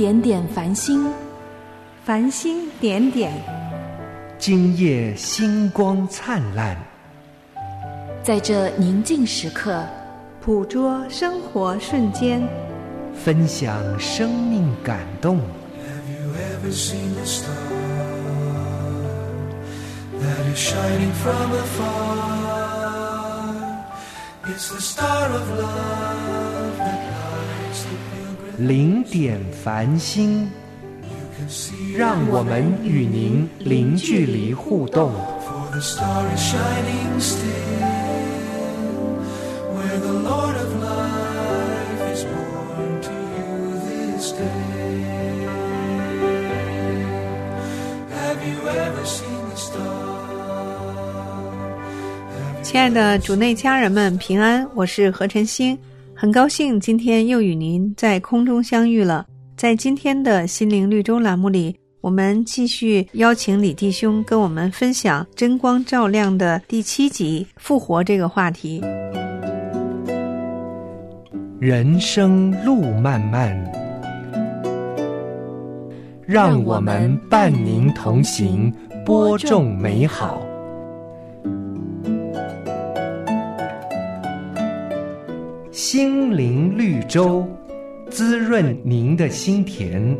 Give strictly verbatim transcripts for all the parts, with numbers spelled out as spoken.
点点繁星， 繁星点点， 今夜星光灿烂。 在这宁静时刻， 捕捉生活瞬间， 分享生命感动。 Have you ever seen a star that is shining from afar? It's the star of love that lights the pilgrim. 零点繁星，让我们与您零距离互动。 For the star is shining still, where the Lord of life is born to you this day. Have you ever seen the star? 亲爱的主内家人们平安，我是何晨星，很高兴今天又与您在空中相遇了。在今天的心灵绿洲栏目里，我们继续邀请李弟兄跟我们分享真光照亮的第七集复活这个话题。 人生路漫漫，让我们伴您同行，播种美好。心灵绿洲，滋润您的心田。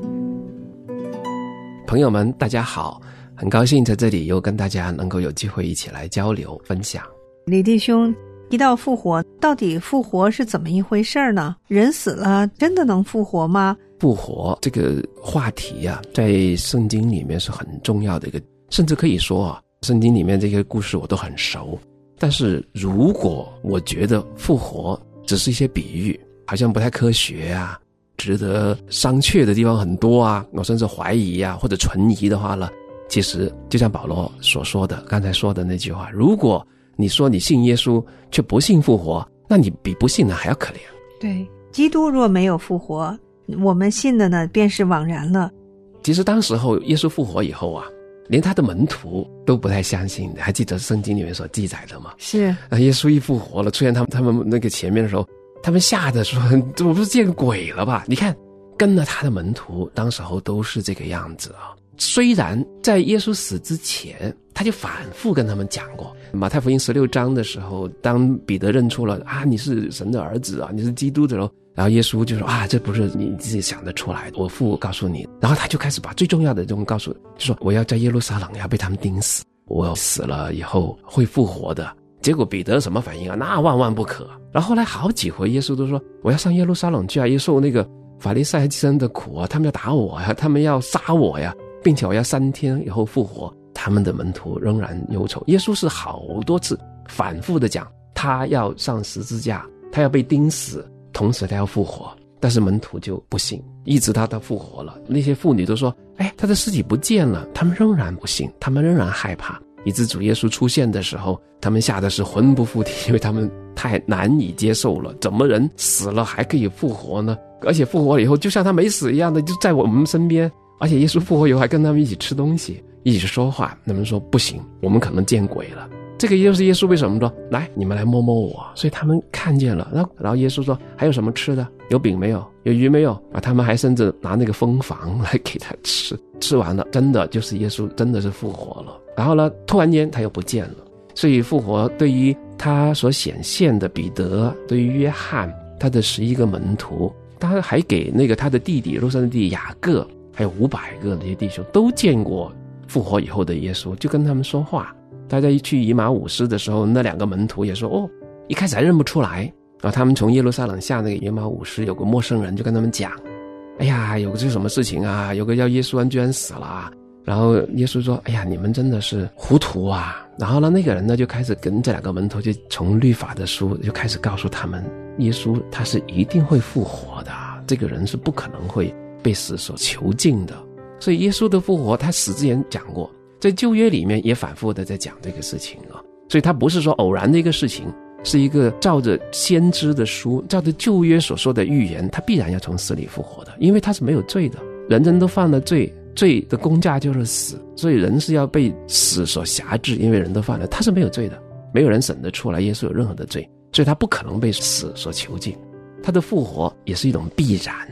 朋友们大家好，很高兴在这里又跟大家能够有机会一起来交流分享。 李弟兄，提到复活，到底复活是怎么一回事呢？人死了真的能复活吗？ 复活这个话题啊，在圣经里面是很重要的一个，甚至可以说啊，圣经里面这些故事我都很熟。但是如果我觉得复活只是一些比喻，好像不太科学啊，值得商榷的地方很多啊，我甚至怀疑啊或者存疑的话呢，其实就像保罗所说的，刚才说的那句话，如果你说你信耶稣却不信复活，那你比不信的还要可怜。 对，基督若没有复活，我们信的呢便是枉然了。 其实当时候耶稣复活以后啊，连他的门徒都不太相信的，还记得圣经里面所记载的吗？ 是啊，耶稣一复活了，出现他们他们那个前面的时候，他们吓得说我不是见鬼了吧。你看跟了他的门徒当时候都是这个样子啊。虽然在耶稣死之前他就反复跟他们讲过，马太福音十六章的时候，当彼得认出了啊你是神的儿子啊，你是基督的时候，然后耶稣就说啊这不是你自己想得出来的，我父告诉你。然后他就开始把最重要的东西告诉，就说我要在耶路撒冷要被他们钉死，我死了以后会复活的。结果彼得什么反应啊？那万万不可。然后后来好几回耶稣都说我要上耶路撒冷去啊，要受那个法利赛人的苦啊，他们要打我呀，他们要杀我呀，并且我要三天以后复活。他们的门徒仍然忧愁。耶稣是好多次反复的讲他要上十字架，他要被钉死，同时他要复活，但是门徒就不信，一直到他复活了，那些妇女都说哎，他的尸体不见了，他们仍然不信，他们仍然害怕，以致主耶稣出现的时候，他们吓得是魂不附体，因为他们太难以接受了，怎么人死了还可以复活呢？而且复活了以后就像他没死一样的就在我们身边，而且耶稣复活以后还跟他们一起吃东西，一起说话。他们说不行，我们可能见鬼了。这个就是耶稣为什么说来你们来摸摸我，所以他们看见了。然后然后耶稣说还有什么吃的？有饼没有？有鱼没有啊？他们还甚至拿那个蜂房来给他吃，吃完了真的就是耶稣真的是复活了。然后呢突然间他又不见了。所以复活对于他所显现的彼得，对于约翰他的十一个门徒，他还给那个他的弟弟肉身的弟弟雅各，还有五百个那些弟兄都见过复活以后的耶稣，就跟他们说话。大家一去以马忤斯的时候，那两个门徒也说哦，一开始还认不出来。然后他们从耶路撒冷下那个以马忤斯，有个陌生人就跟他们讲，哎呀有个是什么事情啊，有个叫耶稣居然死了啊。然后耶稣说哎呀你们真的是糊涂啊。然后呢那个人呢就开始跟这两个门徒就从律法的书就开始告诉他们，耶稣他是一定会复活的，这个人是不可能会被死所囚禁的。所以耶稣的复活他死之前讲过，在旧约里面也反复的在讲这个事情了。所以他不是说偶然的一个事情，是一个照着先知的书，照着旧约所说的预言，他必然要从死里复活的，因为他是没有罪的，人人都犯了罪，罪的工价就是死，所以人是要被死所辖制，因为人都犯了，他是没有罪的，没有人审得出来耶稣有任何的罪，所以他不可能被死所囚禁。他的复活也是一种必然，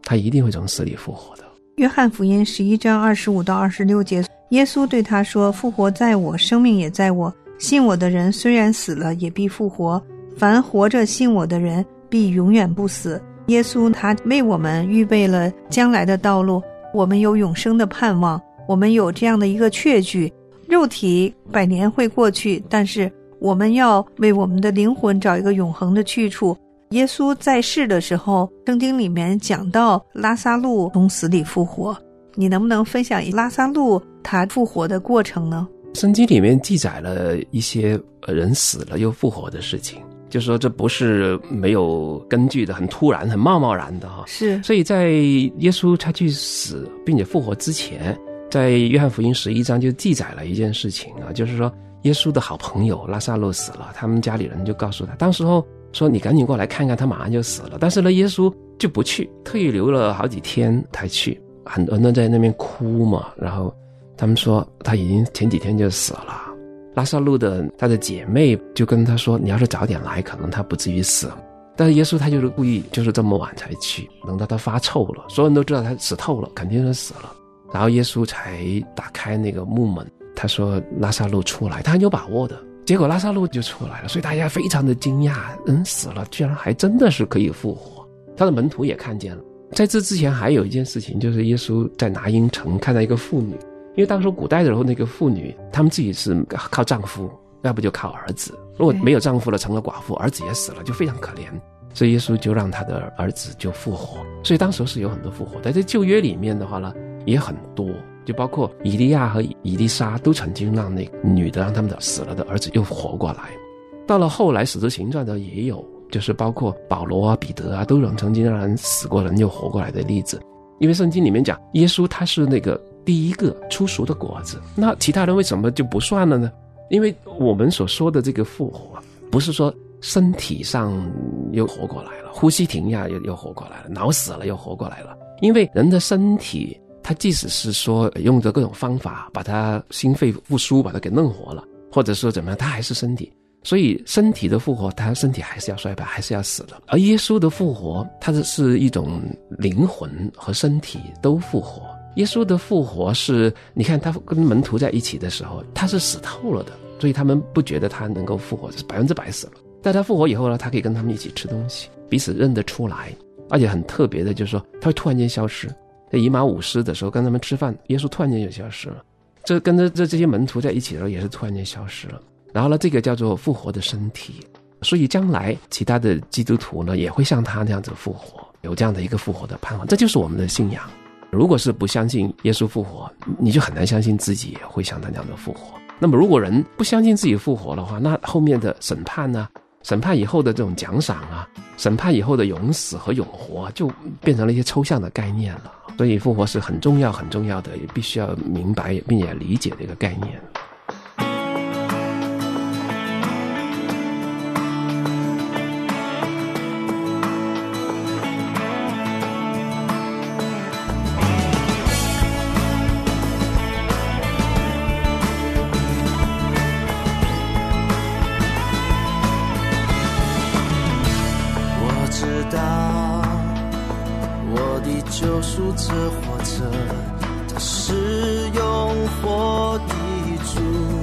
他一定会从死里复活的。 约翰福音十一章二十五到二十六节，耶稣对他说，复活在我，生命也在我，信我的人虽然死了也必复活，凡活着信我的人必永远不死。耶稣他为我们预备了将来的道路，我们有永生的盼望，我们有这样的一个确据，肉体百年会过去，但是我们要为我们的灵魂找一个永恒的去处。耶稣在世的时候，圣经里面讲到拉撒路从死里复活，你能不能分享拉撒路他复活的过程呢？ 圣经里面记载了一些人死了又复活的事情，就是说这不是没有根据的，很突然很贸贸然的哈。 是， 所以在耶稣他去死并且复活之前，在约翰福音十一章就记载了一件事情啊，就是说耶稣的好朋友拉撒路死了，他们家里人就告诉他，当时候说你赶紧过来看看，他马上就死了。但是呢，耶稣就不去，特意留了好几天才去。很多人在那边哭嘛，然后他们说他已经前几天就死了。拉撒路的他的姐妹就跟他说，你要是早点来，可能他不至于死。但是耶稣他就是故意就是这么晚才去，等到他发臭了，所有人都知道他死透了，肯定是死了。然后耶稣才打开那个木门，他说拉撒路出来，他很有把握的。结果拉撒路就出来了，所以大家非常的惊讶，人死了居然还真的是可以复活。他的门徒也看见了。在这之前还有一件事情，就是耶稣在拿因城看到一个妇女，因为当时古代的时候那个妇女她们自己是靠丈夫，要不就靠儿子，如果没有丈夫了成了寡妇，儿子也死了，就非常可怜，所以耶稣就让他的儿子就复活。所以当时是有很多复活，在这旧约里面的话呢也很多，就包括以利亚和以利沙都曾经让那个女的让他们的死了的儿子又活过来。到了后来使徒行传的也有，就是包括保罗啊彼得啊都有曾经让人死过人又活过来的例子。因为圣经里面讲耶稣他是那个第一个出熟的果子，那其他人为什么就不算了呢？因为我们所说的这个复活不是说身体上又活过来了，呼吸停下又又活过来了，脑死了又活过来了。因为人的身体他即使是说用着各种方法把他心肺复苏把他给弄活了，或者说怎么样，他还是身体，所以身体的复活他身体还是要衰败，还是要死的。而耶稣的复活他是一种灵魂和身体都复活。耶稣的复活是你看他跟门徒在一起的时候他是死透了的，所以他们不觉得他能够复活，是百分之百死了。但他复活以后呢，他可以跟他们一起吃东西，彼此认得出来。而且很特别的就是说他会突然间消失，在以马忤斯的时候跟他们吃饭，耶稣突然间就消失了，这跟着这这些门徒在一起的时候也是突然间消失了。然后呢，这个叫做复活的身体，所以将来其他的基督徒呢也会像他那样子复活，有这样的一个复活的盼望，这就是我们的信仰。如果是不相信耶稣复活，你就很难相信自己也会像他那样的复活。那么如果人不相信自己复活的话，那后面的审判啊，审判以后的这种奖赏啊，审判以后的永死和永活就变成了一些抽象的概念了。所以复活是很重要很重要的，也必须要明白并且理解的一个概念。 救赎者活着，他是永活的主。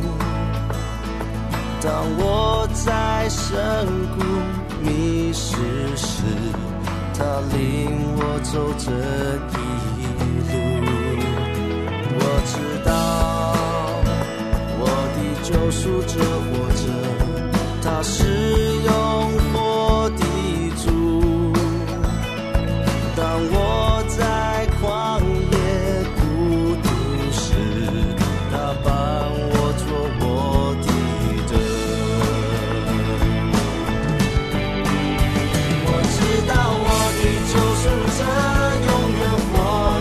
当我在深谷迷失时，他领我走这一路。我知道我的救赎者活着，他是永活的主。当我在旷野孤独时，他伴我做我的灯。我知道我的救赎者永远活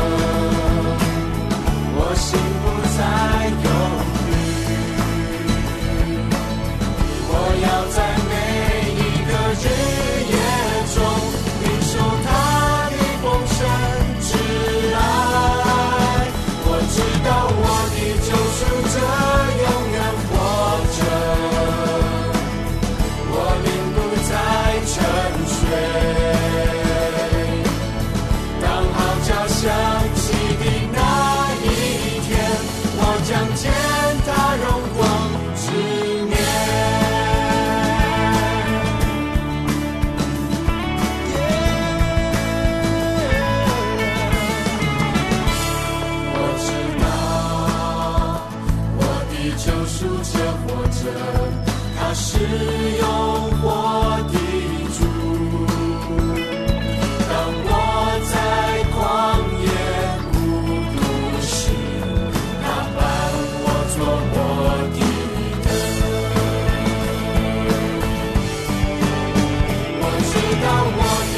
着，我心不再忧虑。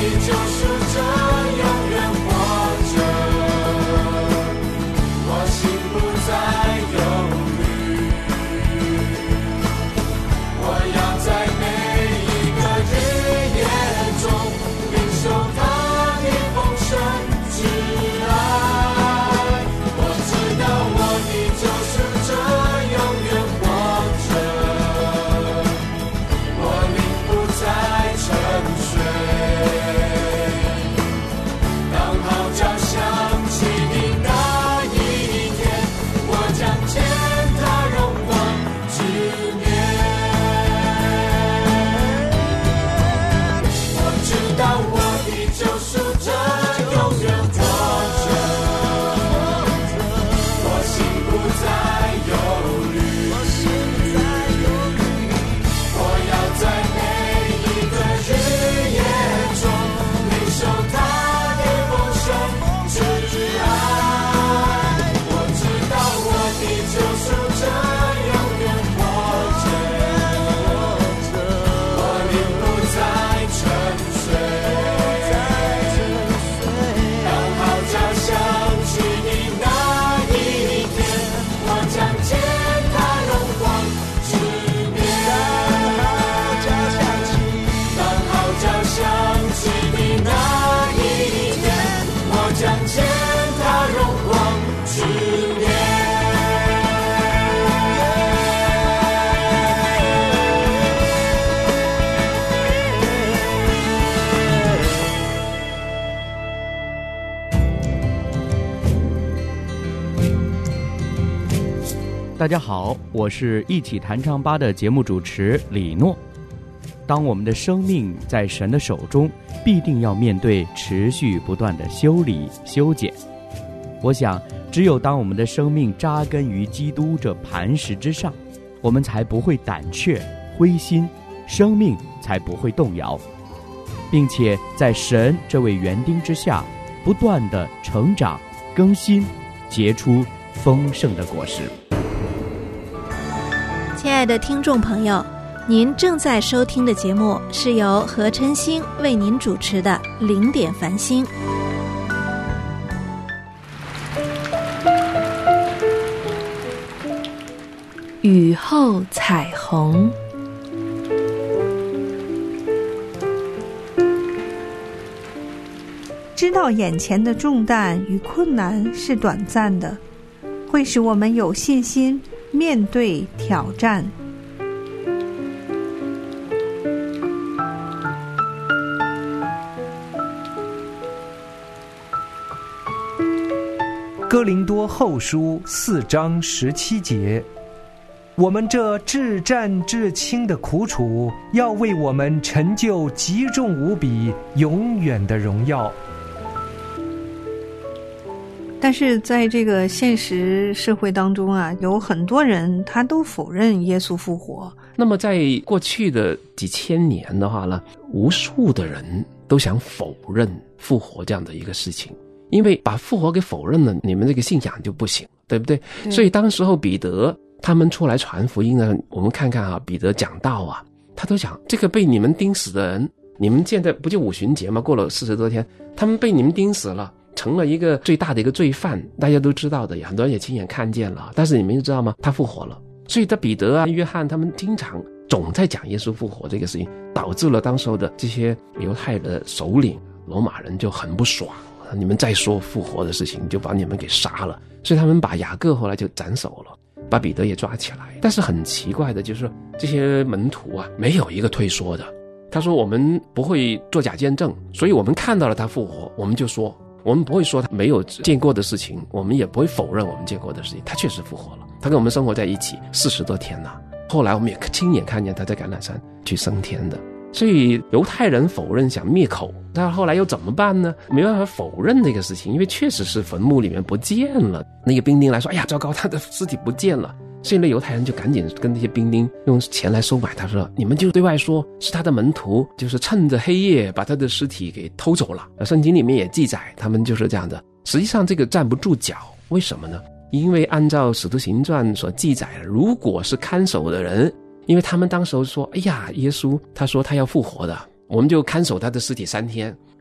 大家好，我是一起弹唱吧的节目主持李诺。当我们的生命在神的手中，必定要面对持续不断的修理修剪。我想只有当我们的生命扎根于基督这磐石之上，我们才不会胆怯灰心，生命才不会动摇，并且在神这位园丁之下不断的成长更新，结出丰盛的果实。 亲爱的听众朋友，您正在收听的节目是由何晨星为您主持的零点繁星。 雨后彩虹。 知道眼前的重担与困难是短暂的，会使我们有信心面对挑战。 哥林多后书四章十七节，我们这至战至轻的苦楚，要为我们成就极重无比永远的荣耀。 但是在这个现实社会当中啊，有很多人他都否认耶稣复活。 那么在过去的几千年的话呢，无数的人都想否认复活这样的一个事情，因为把复活给否认了，你们这个信仰就不行，对不对？对。所以当时候彼得他们出来传福音呢，我们看看啊，彼得讲道啊，他都讲这个被你们钉死的人，你们现在不就五旬节吗？过了四十多天，他们被你们钉死了，成了一个最大的一个罪犯，大家都知道的，很多人也亲眼看见了。但是你们知道吗？他复活了。所以他彼得啊、约翰他们经常总在讲耶稣复活这个事情，导致了当时候的这些犹太的首领罗马人就很不爽，你们再说复活的事情就把你们给杀了。所以他们把雅各后来就斩首了，把彼得也抓起来。但是很奇怪的就是这些门徒啊，没有一个退缩的。他说我们不会作假见证，所以我们看到了他复活，我们就说，我们不会说他没有见过的事情，我们也不会否认我们见过的事情。他确实复活了，他跟我们生活在一起四十多天了。后来我们也亲眼看见他在橄榄山去升天的。所以犹太人否认想灭口，但后来又怎么办呢？没办法否认这个事情，因为确实是坟墓里面不见了。那个兵丁来说，哎呀糟糕，他的尸体不见了。所以那犹太人就赶紧跟那些兵丁用钱来收买他，说你们就对外说是他的门徒就是趁着黑夜把他的尸体给偷走了。圣经里面也记载他们就是这样的。实际上这个站不住脚，为什么呢？因为按照使徒行传所记载的，如果是看守的人，因为他们当时说，哎呀，耶稣他说他要复活的，我们就看守他的尸体三天。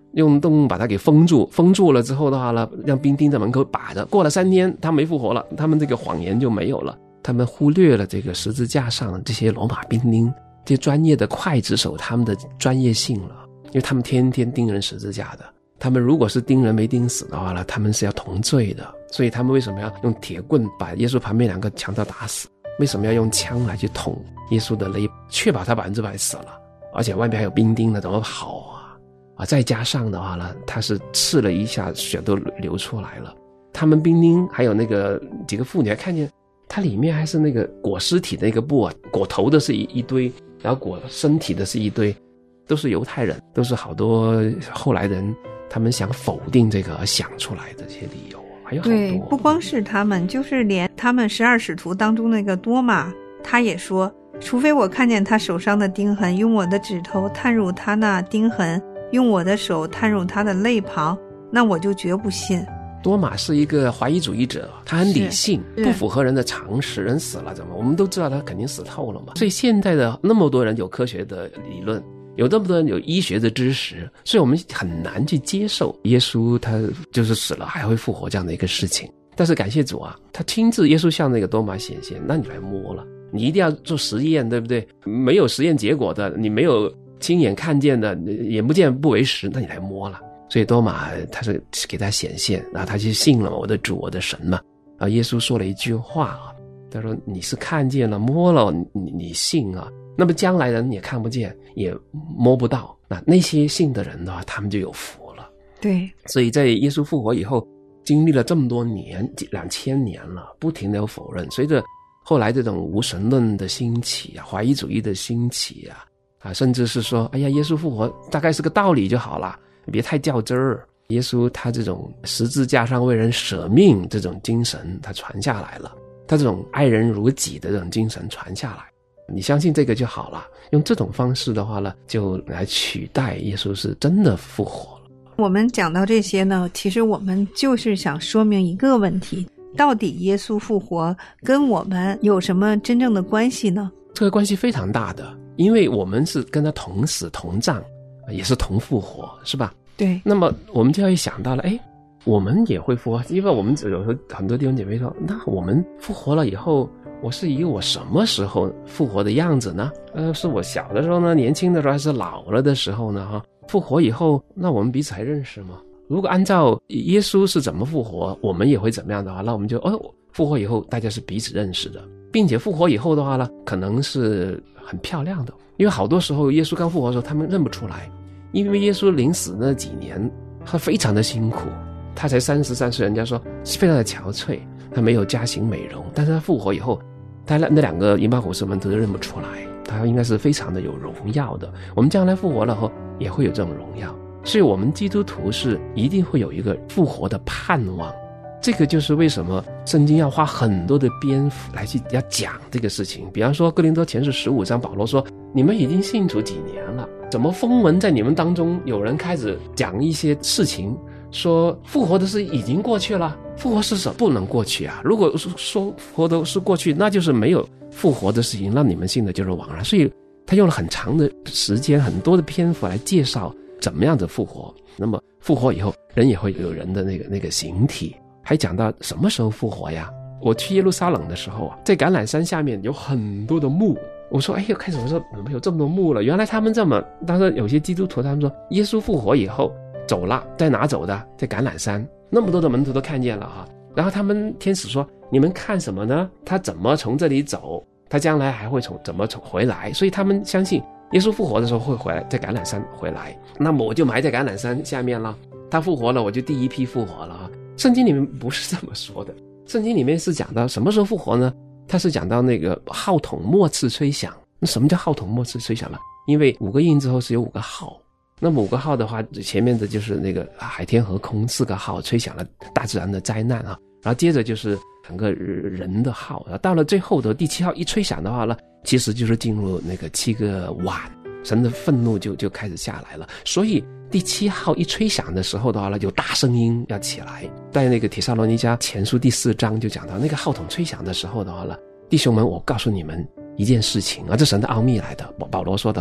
用洞把他给封住，封住了之后的话呢，让兵丁在门口把着。过了三天，他没复活了，他们这个谎言就没有了。他们忽略了这个十字架上这些罗马兵丁、这些专业的刽子手他们的专业性了，因为他们天天钉人十字架的。他们如果是钉人没钉死的话呢，他们是要同罪的。所以他们为什么要用铁棍把耶稣旁边两个强盗打死？为什么要用枪来去捅耶稣的肋，确保他百分之百死了？而且外面还有兵丁呢，怎么跑啊？啊，再加上的话呢，他是刺了一下，血都流出来了。他们兵丁还有那个几个妇女还看见，它里面还是那个裹尸体的一个布啊，裹头的是一一堆，然后裹身体的是一堆，都是犹太人，都是好多后来人他们想否定这个而想出来的这些理由，还有好多。 对，不光是他们，就是连他们十二使徒当中那个多马，他也说，除非我看见他手上的钉痕，用我的指头探入他那钉痕，用我的手探入他的肋旁，那我就绝不信。 多马是一个怀疑主义者，他很理性，不符合人的常识。人死了怎么？我们都知道他肯定死透了嘛。所以现在的那么多人有科学的理论，有那么多人有医学的知识，所以我们很难去接受耶稣他就是死了还会复活这样的一个事情。但是感谢主啊，他亲自耶稣向那个多马显现，那你来摸了，你一定要做实验，对不对？没有实验结果的，你没有亲眼看见的，眼不见不为实，那你来摸了。所以多马他是给他显现，然后他就信了我的主我的神嘛。啊，耶稣说了一句话啊，他说你是看见了摸了，你你信啊，那么将来人也看不见也摸不到，那那些信的人的话，他们就有福了。 对， 所以在耶稣复活以后，经历了这么多年，两千年了，不停的有否认，随着后来这种无神论的兴起啊，怀疑主义的兴起啊，啊，甚至是说，哎呀，耶稣复活大概是个道理就好了，别太较真儿。耶稣他这种十字架上为人舍命这种精神，他传下来了，他这种爱人如己的这种精神传下来，你相信这个就好了。用这种方式的话呢，就来取代耶稣是真的复活了。 我们讲到这些呢，其实我们就是想说明一个问题，到底耶稣复活跟我们有什么真正的关系呢？ 这个关系非常大的，因为我们是跟他同死同葬，也是同复活，是吧？ 对。 那么我们就要想到了，哎，我们也会复活，因为我们有时候很多弟兄姐妹说，那我们复活了以后，我是以我什么时候复活的样子呢？呃，是我小的时候呢，年轻的时候，还是老了的时候呢？哈，复活以后，那我们彼此还认识吗？如果按照耶稣是怎么复活，我们也会怎么样的话，那我们就哦，复活以后大家是彼此认识的，并且复活以后的话呢，可能是很漂亮的，因为好多时候耶稣刚复活的时候，他们认不出来，因为耶稣临死那几年，他非常的辛苦，他才三十三岁，人家说非常的憔悴，他没有加型美容，但是他复活以后，他那两个银巴虎士们都认不出来，他应该是非常的有荣耀的。我们将来复活了后，也会有这种荣耀。所以我们基督徒是一定会有一个复活的盼望，这个就是为什么圣经要花很多的篇幅来去要讲这个事情。比方说哥林多前书十五章，保罗说，你们已经信主几年了，怎么风闻在你们当中有人开始讲一些事情，说复活的事已经过去了，复活是什么不能过去啊？如果说复活的是过去，那就是没有复活的事情，让你们信的就是枉然。所以他用了很长的时间，很多的篇幅来介绍怎么样的复活。那么复活以后，人也会有人的那个那个形体，还讲到什么时候复活呀？我去耶路撒冷的时候啊，在橄榄山下面有很多的墓。我说，哎呦，开始我说怎么有这么多墓了？原来他们这么，当时有些基督徒他们说，耶稣复活以后走了，在哪走的？在橄榄山，那么多的门徒都看见了哈。然后他们天使说，你们看什么呢？他怎么从这里走？他将来还会从怎么从回来？所以他们相信耶稣复活的时候会回来，在橄榄山回来。那么我就埋在橄榄山下面了。他复活了，我就第一批复活了啊。圣经里面不是这么说的，圣经里面是讲到什么时候复活呢？他是讲到那个号筒末次吹响。那什么叫号筒末次吹响了？因为五个印之后是有五个号，那么五个号的话，前面的就是那个海天河空四个号吹响了大自然的灾难啊，然后接着就是整个人的号，然后到了最后的第七号一吹响的话呢，其实就是进入那个七个晚，神的愤怒就就开始下来了。所以第七号一吹响的时候的话呢，有大声音要起来。在那个帖撒罗尼迦前书第四章就讲到，那个号筒吹响的时候的话呢，弟兄们，我告诉你们一件事情啊，这神的奥秘来的。保罗说的话，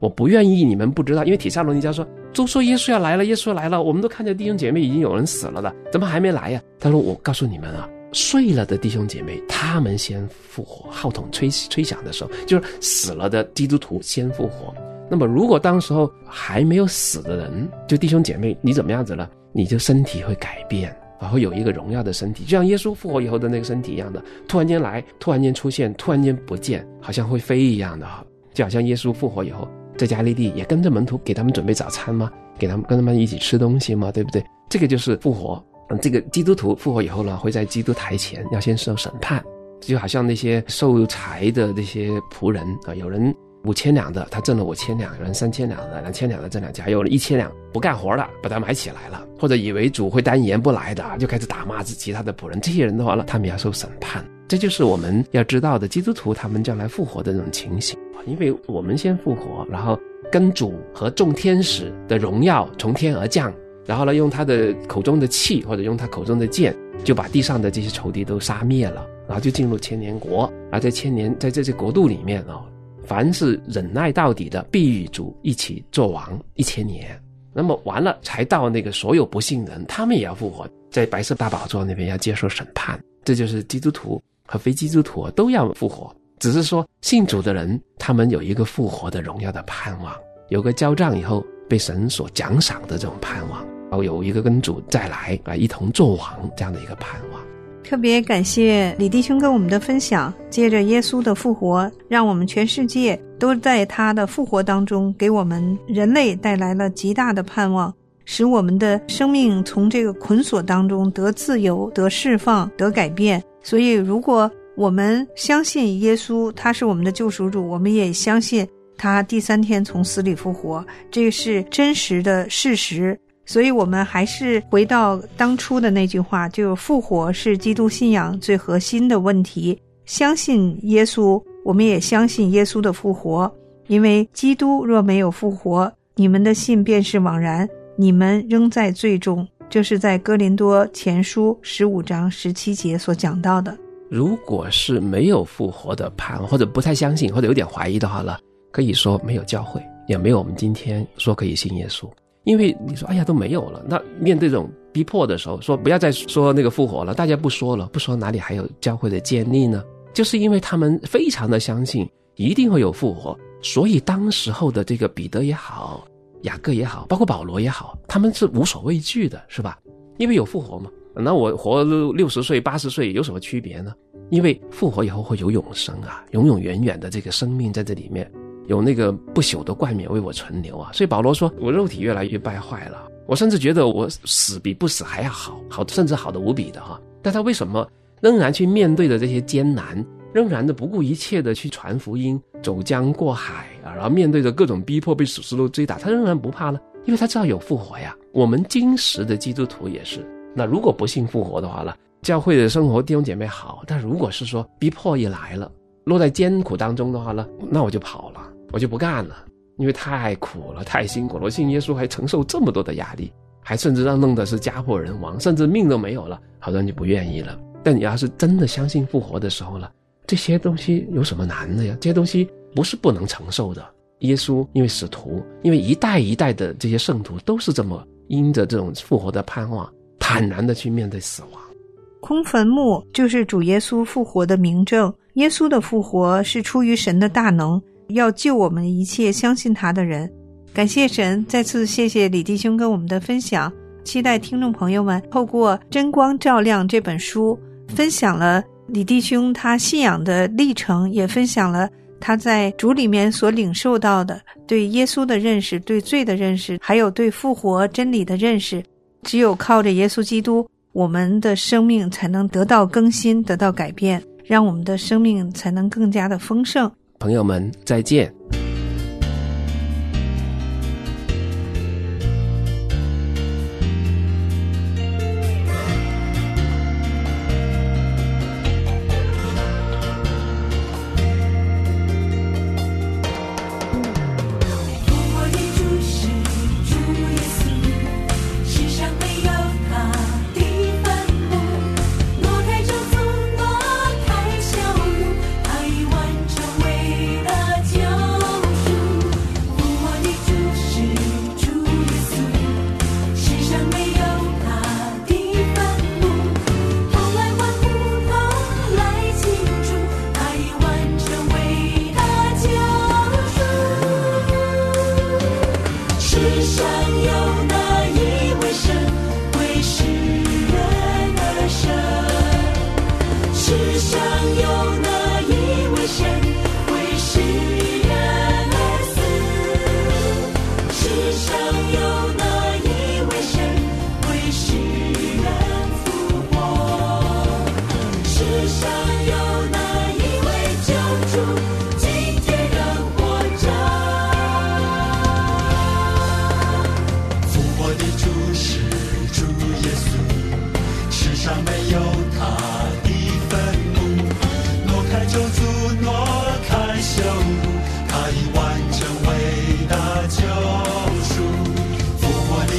我不愿意你们不知道，因为帖撒罗尼迦说都说耶稣要来了，耶稣要来了，我们都看见弟兄姐妹已经有人死了的，怎么还没来呀？他说我告诉你们啊，睡了的弟兄姐妹他们先复活，号筒吹吹响的时候，就是死了的基督徒先复活。那么如果当时候还没有死的人，就弟兄姐妹你怎么样子了，你就身体会改变，然后有一个荣耀的身体，就像耶稣复活以后的那个身体一样的，突然间来，突然间出现，突然间不见，好像会飞一样的。就好像耶稣复活以后在加利利也跟着门徒给他们准备早餐吗？给他们跟他们一起吃东西吗？对不对？这个就是复活。嗯，这个基督徒复活以后呢，会在基督台前要先受审判，就好像那些受财的那些仆人啊，有人五千两的他挣了五千两，有人三千两的两千两的挣两千，还有人一千两不干活了把他买起来了，或者以为主会单言不来的就开始打骂其他的仆人，这些人的话呢，他们要受审判。这就是我们要知道的基督徒他们将来复活的那种情形。因为我们先复活，然后跟主和众天使的荣耀从天而降，然后呢用他的口中的气或者用他口中的剑就把地上的这些仇敌都杀灭了，然后就进入千年国。然后在千年在这些国度里面哦，凡是忍耐到底的必与主一起做王一千年。那么完了才到那个所有不信人他们也要复活，在白色大宝座那边要接受审判。这就是基督徒和非基督徒都要复活，只是说信主的人他们有一个复活的荣耀的盼望，有个交账以后被神所奖赏的这种盼望，然后有一个跟主再来啊一同作王这样的一个盼望。 特别感谢李弟兄跟我们的分享，借着耶稣的复活，让我们全世界都在他的复活当中给我们人类带来了极大的盼望，使我们的生命从这个捆锁当中得自由，得释放，得改变。所以如果我们相信耶稣他是我们的救赎主，我们也相信他第三天从死里复活，这是真实的事实。所以我们还是回到当初的那句话，就是复活是基督信仰最核心的问题。相信耶稣，我们也相信耶稣的复活，因为基督若没有复活，你们的信便是枉然，你们仍在罪中。这是在哥林多前书十五章十七节所讲到的。 如果是没有复活的盼望，或者不太相信，或者有点怀疑的话了，可以说没有教会，也没有我们今天说可以信耶稣。因为你说哎呀都没有了，那面对这种逼迫的时候，说不要再说那个复活了，大家不说了，不说哪里还有教会的建立呢？就是因为他们非常的相信一定会有复活，所以当时候的这个彼得也好，雅各也好，包括保罗也好，他们是无所畏惧的，是吧？因为有复活嘛，那我活六十岁八十岁有什么区别呢？因为复活以后会有永生啊，永永远远的这个生命在这里面，有那个不朽的冠冕为我存留啊。所以保罗说我肉体越来越败坏了，我甚至觉得我死比不死还要好，好甚至好的无比的哈。但他为什么仍然去面对的这些艰难，仍然的不顾一切的去传福音，走江过海啊，然后面对着各种逼迫被死尸都追打，他仍然不怕呢？因为他知道有复活呀。我们今时的基督徒也是，那如果不信复活的话呢，教会的生活弟兄姐妹好，但如果是说逼迫一来了，落在艰苦当中的话呢，那我就跑了，我就不干了，因为太苦了，太辛苦了。我信耶稣还承受这么多的压力，还甚至让弄的是家破人亡，甚至命都没有了，好多人就不愿意了。但你要是真的相信复活的时候了，这些东西有什么难的呀？这些东西不是不能承受的。耶稣因为使徒，因为一代一代的这些圣徒都是这么因着这种复活的盼望，坦然的去面对死亡。 空坟墓就是主耶稣复活的明证，耶稣的复活是出于神的大能，要救我们一切相信他的人。感谢神，再次谢谢李弟兄跟我们的分享，期待听众朋友们透过真光照亮这本书，分享了李弟兄他信仰的历程，也分享了他在主里面所领受到的对耶稣的认识，对罪的认识，还有对复活真理的认识。只有靠着耶稣基督，我们的生命才能得到更新，得到改变，让我们的生命才能更加的丰盛。 朋友们再见。 他已完成为了救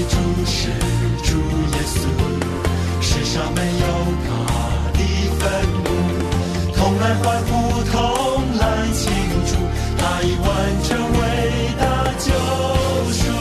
主是主耶稣，世上没有他的坟墓，同来欢呼，同来庆祝，他已完成伟大救赎。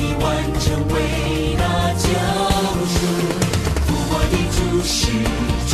是